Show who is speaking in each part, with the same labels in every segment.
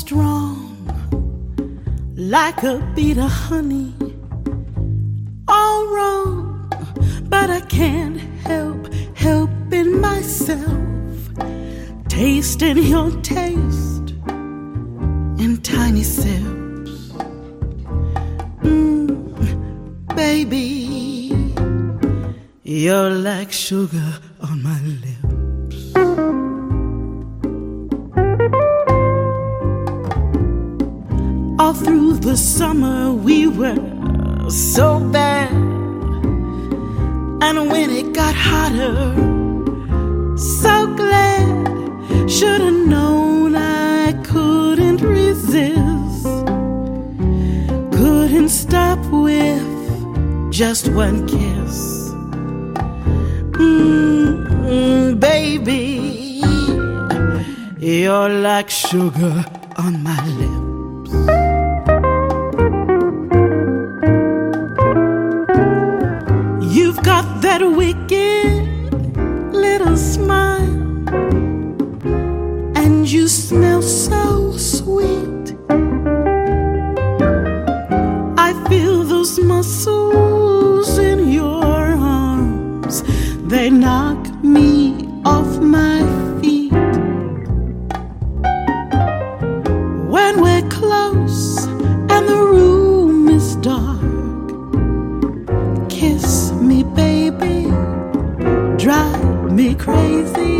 Speaker 1: strong, like a bead of honey. All wrong, but I can't helping myself. Tasting your taste in tiny sips. Baby, you're like sugar on my lips. All through the summer we were so bad, and when it got hotter, so glad. Should've known I couldn't resist, couldn't stop with just one kiss. Baby, you're like sugar on my lips. You've got that wicked little smile, and you smell so sweet. I feel those muscles in your arms, they knock me off my feet. When we're close and the room is dark, kiss me, baby, drive me crazy.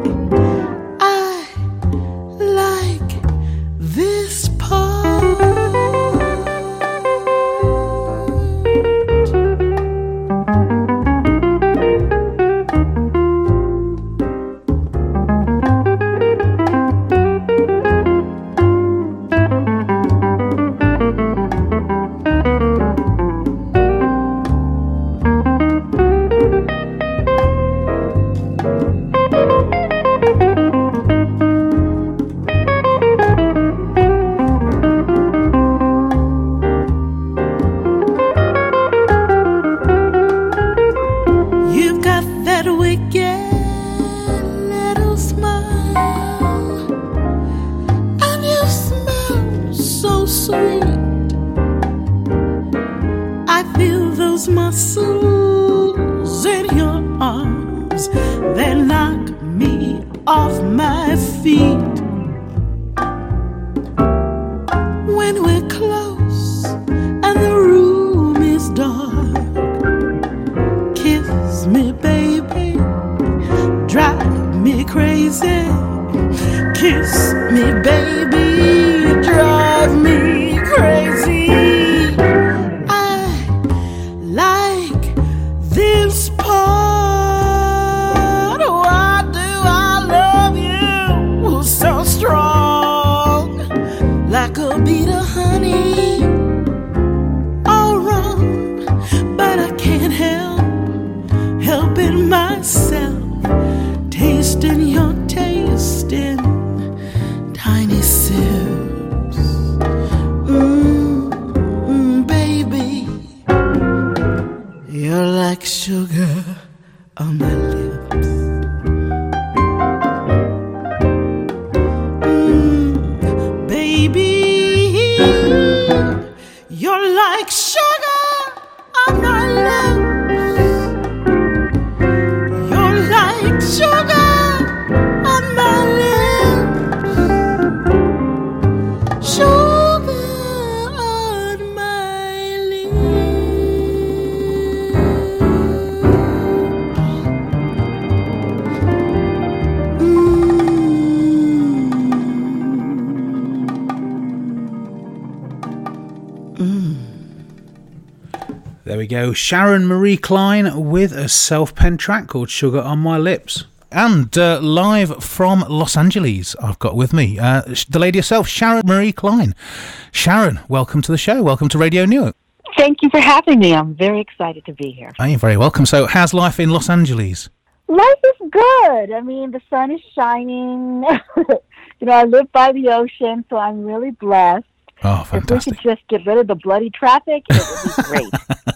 Speaker 2: There we go. Sharon Marie Klein with a self-penned track called Sugar on My Lips. And live from Los Angeles, I've got with me the lady herself, Sharon Marie Klein. Sharon, welcome to the show. Welcome to Radio Newark.
Speaker 3: Thank you for having me. I'm very excited to be here.
Speaker 2: Oh, you're very welcome. So how's life in Los Angeles?
Speaker 3: Life is good. I mean, the sun is shining. I live by the ocean, so I'm really blessed.
Speaker 2: Oh, fantastic.
Speaker 3: If we could just get rid of the bloody traffic, it would be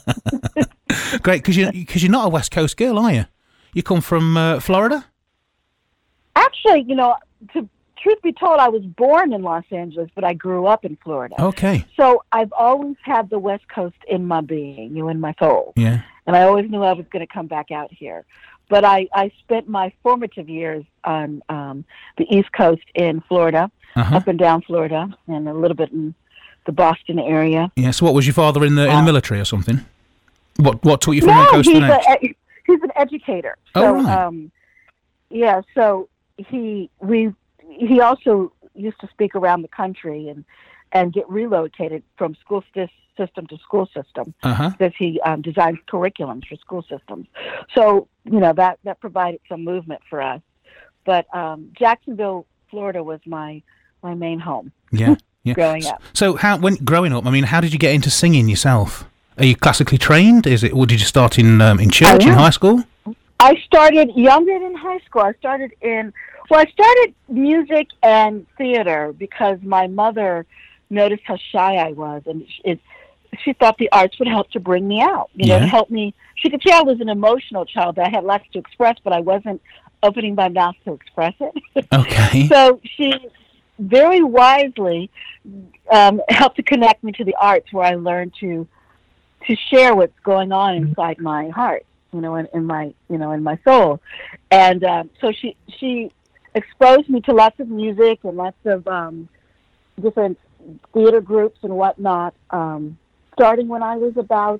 Speaker 3: great.
Speaker 2: Great, because you're not a West Coast girl, are you? You come from Florida?
Speaker 3: Actually, to truth be told, I was born in Los Angeles, but I grew up in Florida.
Speaker 2: Okay.
Speaker 3: So I've always had the West Coast in my being, in my soul.
Speaker 2: Yeah.
Speaker 3: And I always knew I was going to come back out here. But I spent my formative years on the East Coast in Florida, up and down Florida, and a little bit in the Boston area.
Speaker 2: Yeah. So, what was your father in the military or something? What taught you from one coast to the next?
Speaker 3: He's an educator.
Speaker 2: Oh, right.
Speaker 3: Yeah. So he also used to speak around the country and get relocated from school system to school system because he designs curriculums for school systems. So that provided some movement for us. But Jacksonville, Florida, was my main home.
Speaker 2: Yeah, yeah.
Speaker 3: Growing up.
Speaker 2: So when growing up, I mean, how did you get into singing yourself? Are you classically trained? Or did you start in church, in high school?
Speaker 3: I started younger than high school. I started music and theater because my mother noticed how shy I was, and she thought the arts would help to bring me out, to help me. She could see I was an emotional child, that I had lots to express, but I wasn't opening my mouth to express it.
Speaker 2: Okay.
Speaker 3: So she very wisely helped to connect me to the arts, where I learned to share what's going on inside my heart, in my soul. And so she exposed me to lots of music and lots of different theater groups and whatnot, starting when I was about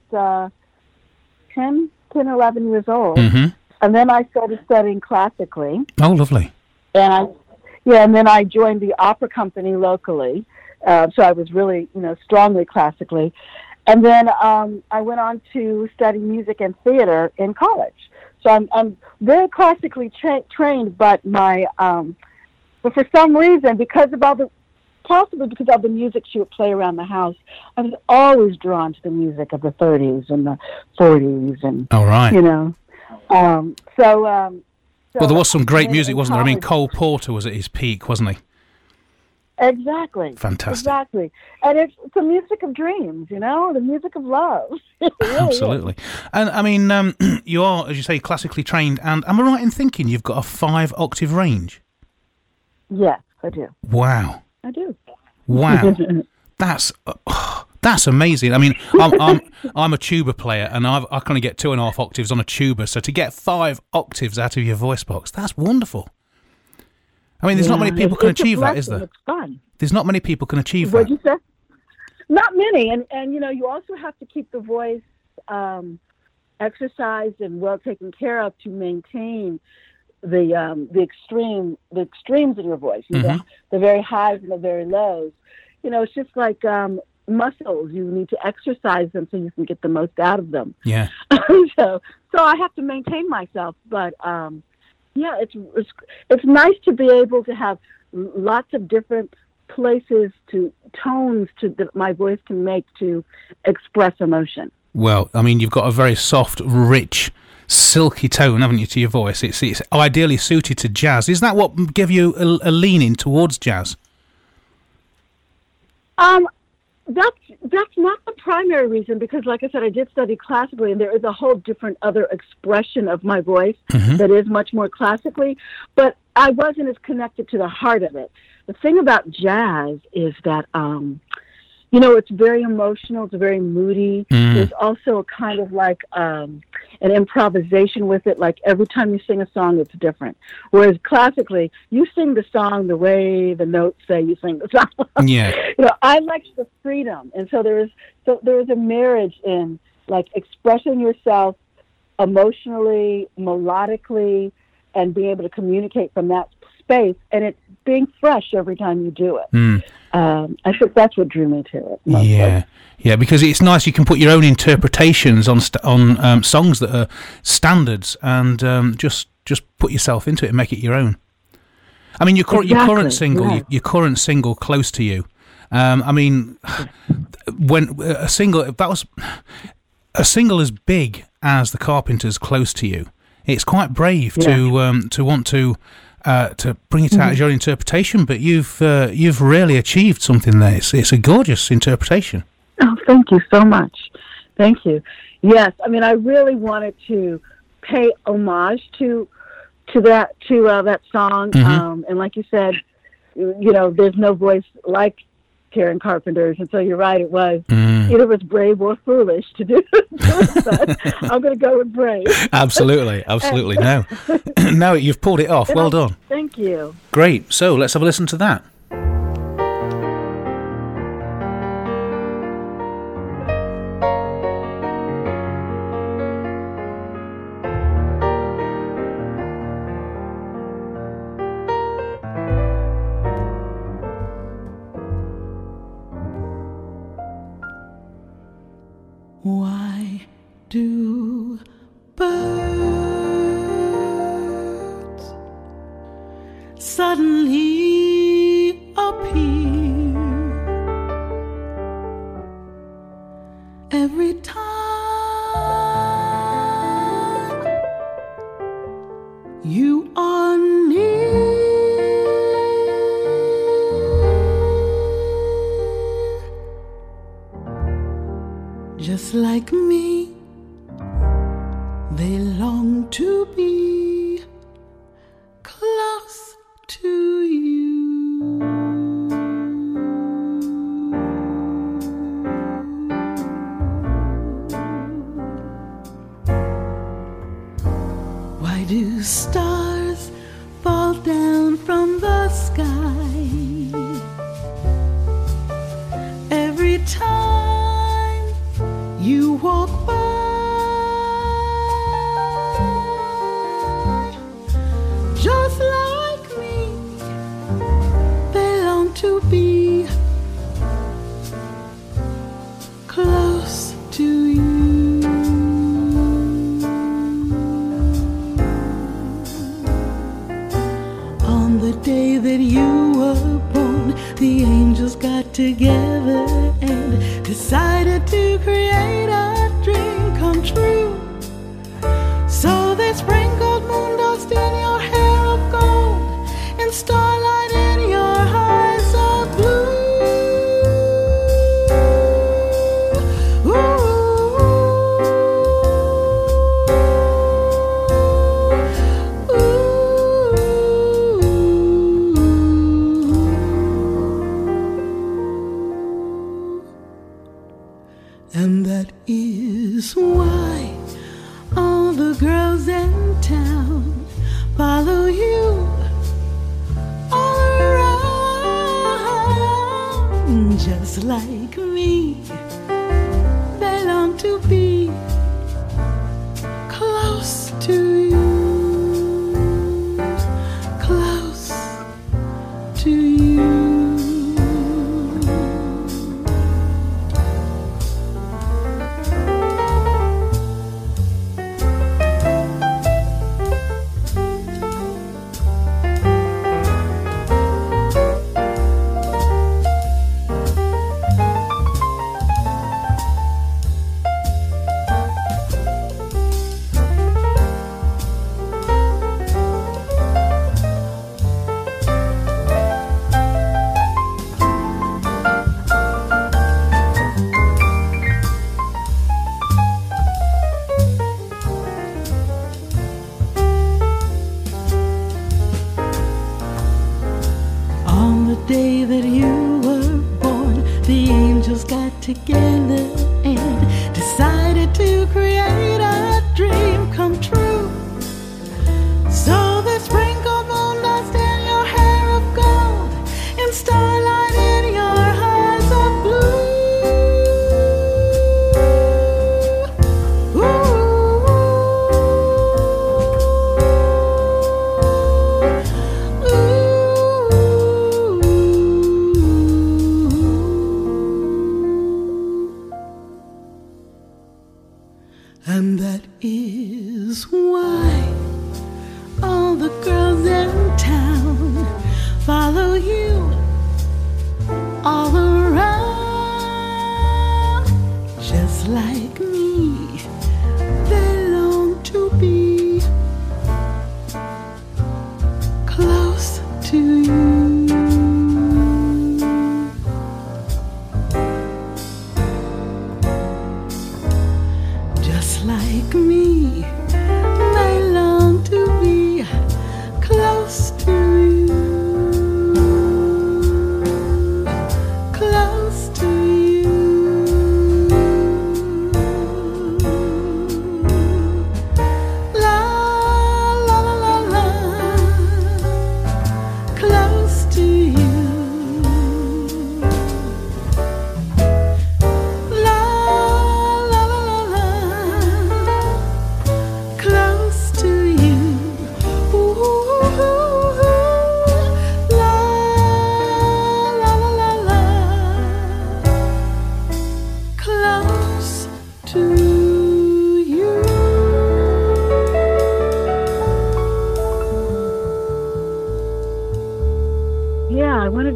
Speaker 3: 10, 11 years old. Mm-hmm. And then I started studying classically.
Speaker 2: Oh, lovely.
Speaker 3: And then I joined the opera company locally. So I was really, strongly classically. And then I went on to study music and theater in college. So I'm very classically trained, but but for some reason, possibly because of the music she would play around the house, I was always drawn to the music of the 30s and the 40s, and
Speaker 2: all right,
Speaker 3: well,
Speaker 2: there was some great music, wasn't there? I mean, Cole Porter was at his peak, wasn't he?
Speaker 3: Exactly.
Speaker 2: Fantastic.
Speaker 3: Exactly. And it's the music of dreams, the music of love. Really
Speaker 2: absolutely.
Speaker 3: Is.
Speaker 2: And I mean, you are, as you say, classically trained, and am I right in thinking you've got a 5-octave range?
Speaker 3: Yes, I do.
Speaker 2: Wow.
Speaker 3: I do.
Speaker 2: Wow. That's amazing. I mean, I'm a tuba player, and I can only get 2.5 octaves on a tuba. So to get 5 octaves out of your voice box, that's wonderful. I mean, there's not many people can achieve that, is there?
Speaker 3: It's fun.
Speaker 2: There's not many people can achieve that.
Speaker 3: What'd you say? Not many, and you also have to keep the voice exercised and well taken care of to maintain the extremes in your voice, the very highs and the very lows. It's just like muscles. You need to exercise them so you can get the most out of them.
Speaker 2: Yeah.
Speaker 3: So I have to maintain myself, but it's nice to be able to have lots of different places tones that my voice can make to express emotion.
Speaker 2: Well, I mean, you've got a very soft, rich, silky tone, haven't you, to your voice? It's ideally suited to jazz. Is that what gave you a leaning towards jazz?
Speaker 3: That's not the primary reason, because, like I said, I did study classically, and there is a whole different other expression of my voice that is much more classically, but I wasn't as connected to the heart of it. The thing about jazz is that, it's very emotional, it's very moody. There's also a kind of like an improvisation with it, like every time you sing a song, it's different. Whereas classically, you sing the song the way the notes say you sing the song.
Speaker 2: Yeah.
Speaker 3: I like the freedom, and so there is a marriage in like expressing yourself emotionally, melodically, and being able to communicate from that space, and it's being fresh every time you do it. I think that's what drew me to it. Mostly.
Speaker 2: Yeah, because it's nice. You can put your own interpretations on songs that are standards, and just put yourself into it and make it your own. I mean, your current single, "Close to You." I mean, when a single as big as the Carpenters' "Close to You," it's quite brave to want to bring it out as your interpretation, but you've really achieved something there. It's a gorgeous interpretation.
Speaker 3: Oh, thank you so much. Thank you. Yes, I mean, I really wanted to pay homage to that song, and like you said, there's no voice like Karen Carpenter's. And so you're right, it was. Either was brave or foolish to do it, but I'm going to go with brave.
Speaker 2: Absolutely. No. No, you've pulled it off. Well done.
Speaker 3: Thank you.
Speaker 2: Great. So let's have a listen to that.
Speaker 1: Why do birds suddenly appear every time you are near? Just like me, they long to be close to you. Why do stars fall down from the sky every time you walk by? Just like me, they long to be close to you. On the day that you were born, the angels got together and decided to create a dream come true. So they sprinkled moon dust in your hair of gold and starlight in your eyes of blue. And that is why all the girls in town follow you all around. Just like me, they long to be close to you, close to you. Day that you were born, the angels got together and decided to create a dream come true. So they sprinkled moon dust in your hair of gold and starlight in your eyes of blue. And that is why all the girls in town follow you all around. Just like me, they long to be close to you. Like me,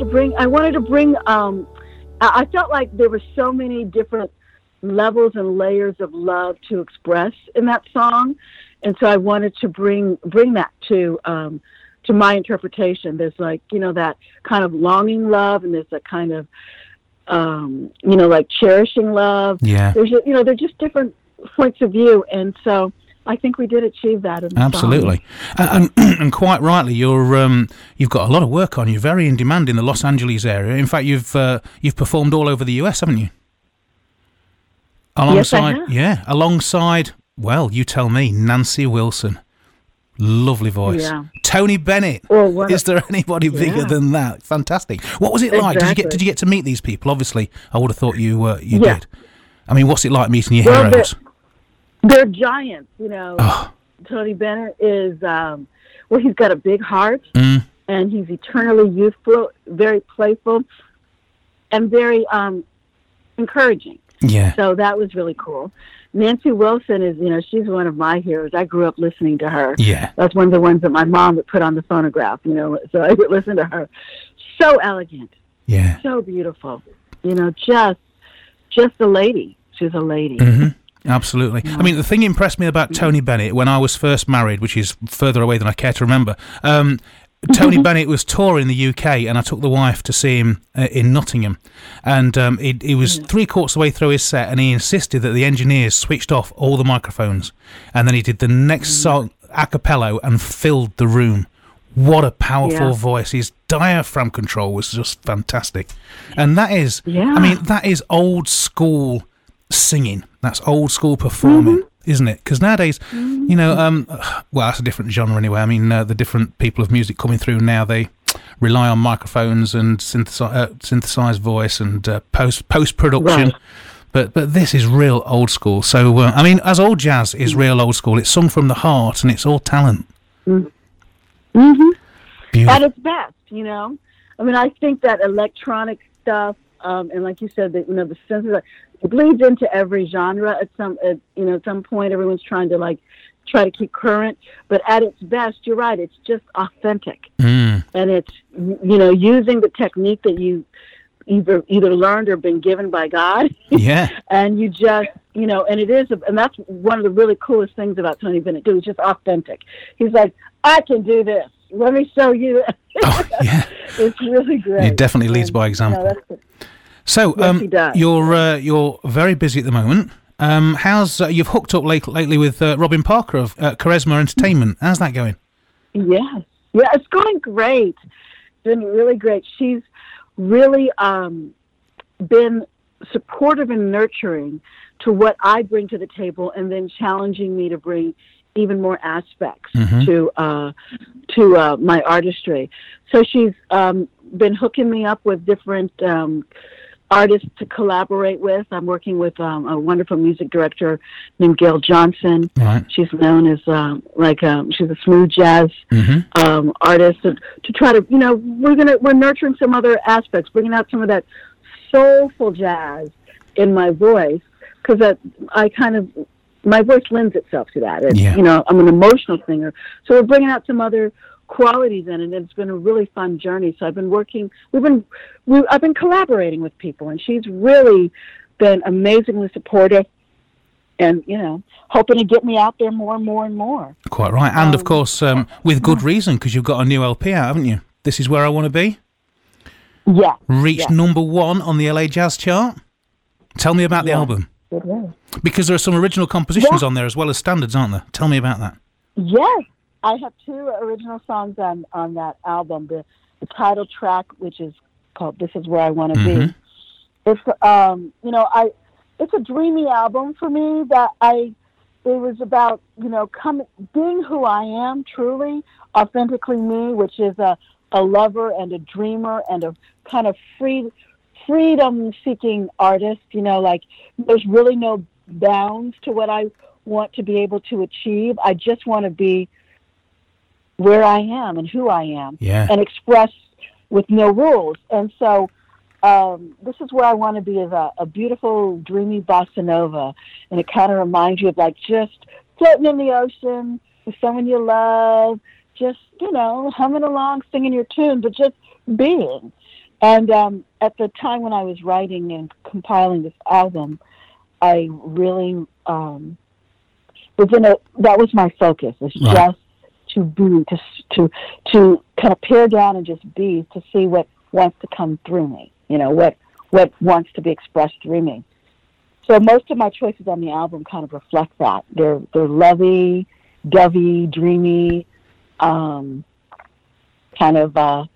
Speaker 3: wanted to bring. I felt like there were so many different levels and layers of love to express in that song, and so I wanted to bring that to my interpretation. There's like, that kind of longing love, and there's that kind of like cherishing love.
Speaker 2: Yeah.
Speaker 3: There's they're just different points of view, and so I think we did achieve that in the
Speaker 2: Absolutely.
Speaker 3: song.
Speaker 2: And quite rightly, you've got a lot of work on. You're very in demand in the Los Angeles area. In fact, you've performed all over the US, haven't you?
Speaker 3: Yes, I have.
Speaker 2: Yeah, alongside, well, you tell me, Nancy Wilson. Lovely voice.
Speaker 3: Yeah.
Speaker 2: Tony Bennett. Is there anybody bigger than that? Fantastic. What was it like?
Speaker 3: Exactly.
Speaker 2: Did you get to meet these people? Obviously, I would have thought you
Speaker 3: Yeah.
Speaker 2: did. I mean, what's it like meeting your heroes?
Speaker 3: They're giants,
Speaker 2: Oh.
Speaker 3: Tony Bennett is, he's got a big heart, and he's eternally youthful, very playful, and very encouraging.
Speaker 2: Yeah.
Speaker 3: So that was really cool. Nancy Wilson is, she's one of my heroes. I grew up listening to her.
Speaker 2: Yeah.
Speaker 3: That's one of the ones that my mom would put on the phonograph, so I would listen to her. So elegant.
Speaker 2: Yeah.
Speaker 3: So beautiful. Just a lady. She's a lady.
Speaker 2: Mm-hmm. Absolutely. I mean, the thing impressed me about Tony Bennett when I was first married, which is further away than I care to remember, Tony Bennett was touring the UK, and I took the wife to see him in Nottingham. And he was 3/4 of the way through his set, and he insisted that the engineers switched off all the microphones. And then he did the next song a cappella and filled the room. What a powerful voice. His diaphragm control was just fantastic. And that is, that is old school singing. That's old school performing, isn't it? Because nowadays, that's a different genre anyway. I mean, the different people of music coming through now, they rely on microphones and synthesized voice and post-production. Right. But this is real old school. So, as all jazz is real old school, it's sung from the heart and it's all talent.
Speaker 3: Mm-hmm.
Speaker 2: Beautiful.
Speaker 3: At its best, I think that electronic stuff, and like you said, that the synthesizer, it bleeds into every genre at some point. Everyone's trying to try to keep current, but at its best, you're right. It's just authentic, and it's using the technique that you either learned or been given by God.
Speaker 2: Yeah,
Speaker 3: and you just and it is, and that's one of the really coolest things about Tony Bennett too. He's just authentic. He's like, I can do this. Let me show you.
Speaker 2: Oh, yeah,
Speaker 3: it's really great.
Speaker 2: It definitely leads by example. So, you're very busy at the moment. You've hooked up lately with Robin Parker of Charisma Entertainment. How's that going?
Speaker 3: Yeah, it's going great. It's been really great. She's really been supportive and nurturing to what I bring to the table, and then challenging me to bring even more aspects to my artistry. So she's been hooking me up with different artists to collaborate with. I'm working with a wonderful music director named Gail Johnson.
Speaker 2: Right.
Speaker 3: She's known as she's a smooth jazz artist. To try to, we're nurturing some other aspects, bringing out some of that soulful jazz in my voice, because my voice lends itself to that. I'm an emotional singer, so we're bringing out some other qualities in it, and it's been a really fun journey. So I've been collaborating with people, and she's really been amazingly supportive, and hoping to get me out there more and more and more.
Speaker 2: Quite right, and of course with good reason, because you've got a new LP out, haven't you? This Is Where I Want to Be.
Speaker 3: Yeah.
Speaker 2: Reached number 1 on the LA Jazz chart. Tell me about the album.
Speaker 3: It is.
Speaker 2: Because there are some original compositions on there as well as standards, aren't there? Tell me about that.
Speaker 3: Yes. I have 2 original songs on that album. The title track, which is called "This Is Where I Want to Be." It's it's a dreamy album for me. It was about being who I am, truly, authentically me, which is a lover and a dreamer and a kind of freedom-seeking artist. There's really no bounds to what I want to be able to achieve. I just want to be where I am and who I am, and express with no rules. And so This Is Where I Want to Be is a beautiful, dreamy bossa nova, and it kind of reminds you of just floating in the ocean with someone you love, just, humming along, singing your tune, but just being. And at the time when I was writing and compiling this album, I really that was my focus. Was just to be, to kind of pare down and just be, to see what wants to come through me. What wants to be expressed through me. So most of my choices on the album kind of reflect that. They're lovey, dovey, dreamy, kind of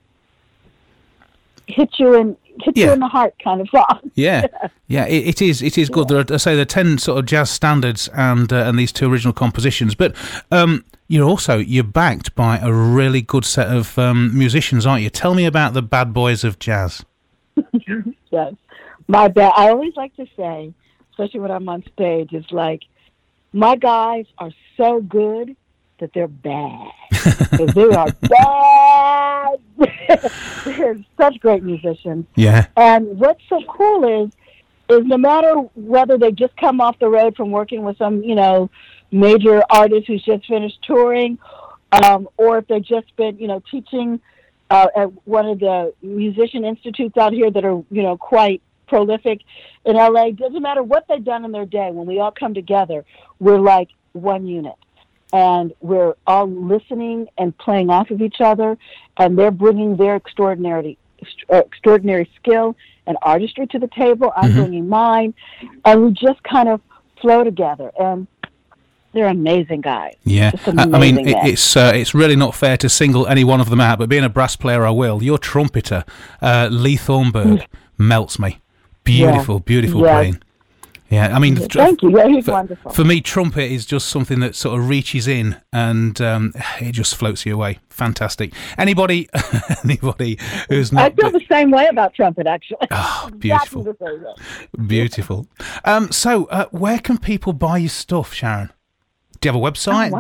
Speaker 3: hit you in the heart kind of song.
Speaker 2: Yeah. It is good. There are 10 sort of jazz standards and these 2 original compositions, but you're backed by a really good set of musicians, aren't you? Tell me about the bad boys of jazz.
Speaker 3: Yes, I always like to say, especially when I'm on stage, is like, my guys are so good that they're bad. Because they are bad. They're such great musicians.
Speaker 2: Yeah.
Speaker 3: And what's so cool is no matter whether they just come off the road from working with some, major artist who's just finished touring, or if they've just been, teaching at one of the musician institutes out here that are, quite prolific in LA. Doesn't matter what they've done in their day. When we all come together, we're like one unit. And we're all listening and playing off of each other, and they're bringing their extraordinary skill and artistry to the table. I'm bringing mine, and we just kind of flow together. And they're amazing guys.
Speaker 2: Yeah, it's really not fair to single any one of them out, but being a brass player, I will. Your trumpeter, Lee Thornburg, melts me. Beautiful playing. Yeah, I mean,
Speaker 3: thank you. Yeah, he's wonderful.
Speaker 2: For me, trumpet is just something that sort of reaches in and it just floats you away. Fantastic. Anybody who's not...
Speaker 3: I feel the same way about trumpet, actually.
Speaker 2: Oh, beautiful. Beautiful. So, where can people buy your stuff, Sharon? Do you have a website?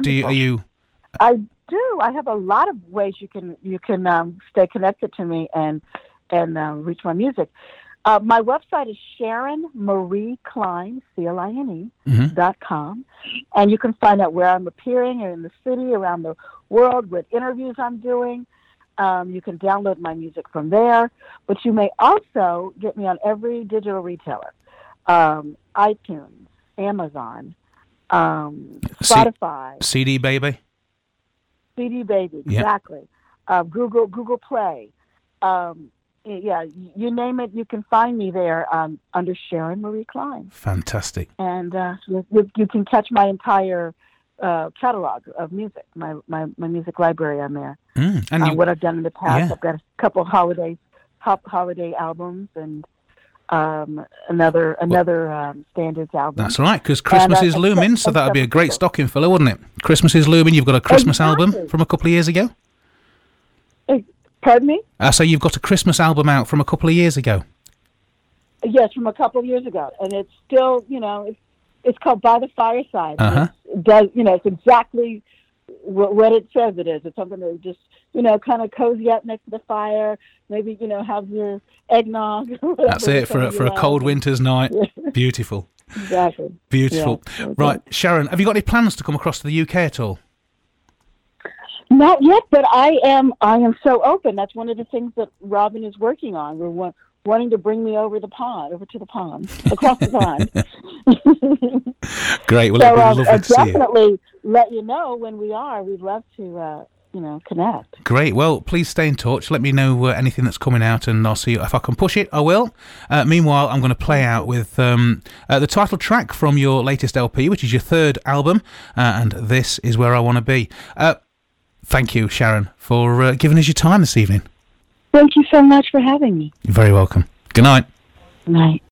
Speaker 3: I do. I have a lot of ways you can stay connected to me and reach my music. My website is Sharon Marie Klein, CLINE.com, and you can find out where I'm appearing in the city, around the world, what interviews I'm doing. You can download my music from there, but you may also get me on every digital retailer, iTunes, Amazon, Spotify.
Speaker 2: CD Baby?
Speaker 3: CD Baby, exactly. Google Play. Yeah, you name it, you can find me there under Sharon Marie Klein.
Speaker 2: Fantastic.
Speaker 3: And you can catch my entire catalog of music, my music library on there. And what I've done in the past. Yeah. I've got a couple holiday albums and another standards album.
Speaker 2: That's right, because Christmas is looming, so that would be a great stocking filler, wouldn't it? Christmas is looming. You've got a Christmas album from a couple of years ago.
Speaker 3: Pardon me?
Speaker 2: So you've got a Christmas album out from a couple of years ago?
Speaker 3: Yes, from a couple of years ago. And it's still, it's called By the Fireside.
Speaker 2: Uh-huh.
Speaker 3: It does, it's exactly what it says it is. It's something that just, kind of cozy up next to the fire, maybe, have your eggnog.
Speaker 2: That's it, for a cold winter's night. Beautiful.
Speaker 3: Exactly.
Speaker 2: Beautiful. Yeah. Right, Sharon, have you got any plans to come across to the UK at all?
Speaker 3: Not yet, but I am so open. That's one of the things that Robin is working on. We're wanting to bring me over to the pond, across the pond.
Speaker 2: Great. Well, it'd be lovely to see you.
Speaker 3: Definitely let you know when we are. We'd love to, connect.
Speaker 2: Great. Well, please stay in touch. Let me know anything that's coming out, and I'll see you. If I can push it, I will. Meanwhile, I'm going to play out with the title track from your latest LP, which is your 3rd album, and This Is Where I Want to Be. Thank you, Sharon, for giving us your time this evening.
Speaker 3: Thank you so much for having me.
Speaker 2: You're very welcome. Good night.
Speaker 3: Good night.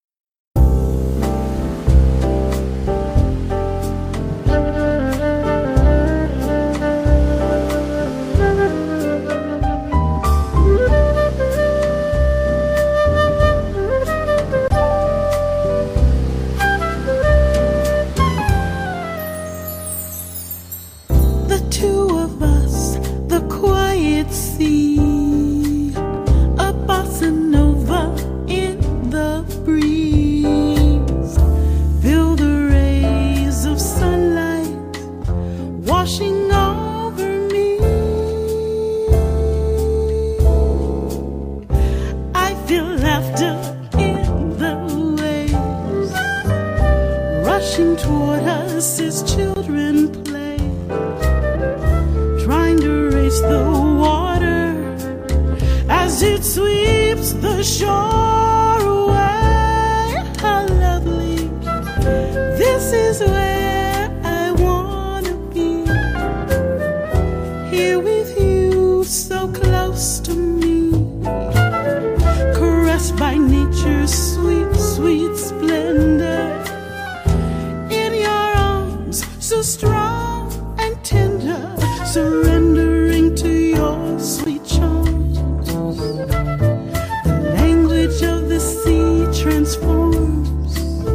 Speaker 1: The two of us, the quiet sea, a bossa nova in the breeze. rushing toward us as children play, trying to race the water as it sweeps the shore away. How lovely, this is where I wanna be, here with you so close to me, caressed by nature's sweet, sweet splendor, in your arms so strong and tender, surrendering to your sweet charms. The language of the sea transforms,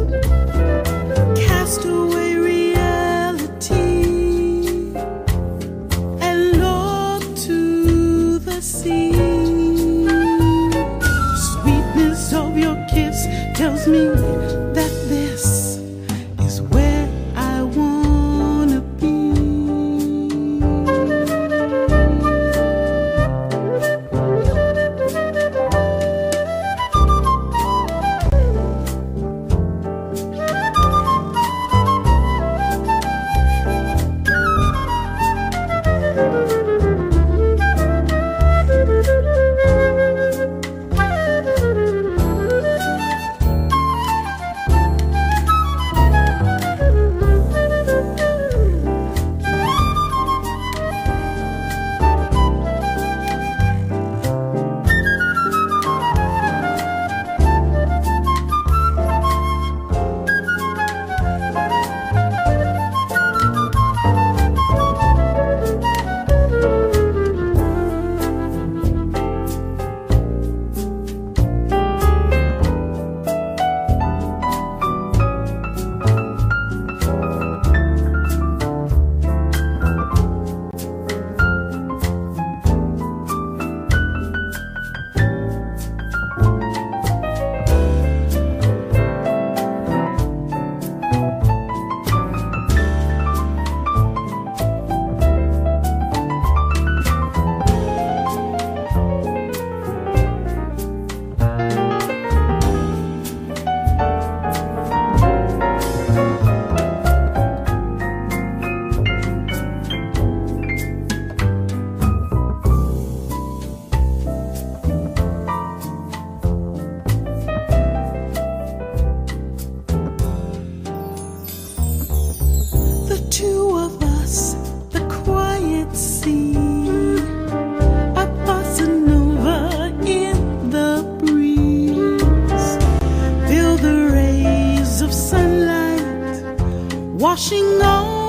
Speaker 1: cast away reality and look to the sea. Sweetness of your kiss tells me that this is where I wanna be. The two of us, the quiet sea, a bossa nova in the breeze. Feel the rays of sunlight washing on